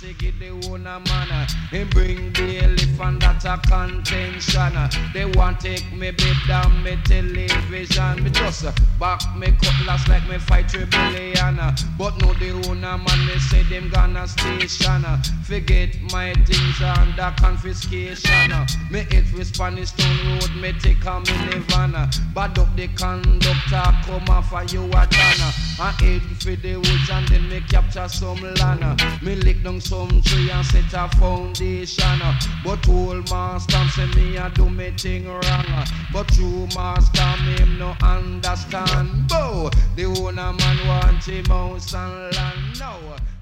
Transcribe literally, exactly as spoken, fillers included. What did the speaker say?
say give the owner man. Him bring bailiff and that a contention. They want take me bed down me television. Me just back me cutlass like me fight rebellion. But no the owner man me say them gonna station. Forget my things under confiscation. Me hit with Spanish Town Road, me take a minivan. Bad up the conductor, come off for you a tana. I head for the woods and then me capture some land. Me lick down some tree and set a foundation. But old master say me a do me thing wrong. But you master me him no understand. Bo, the owner man want him house and land now.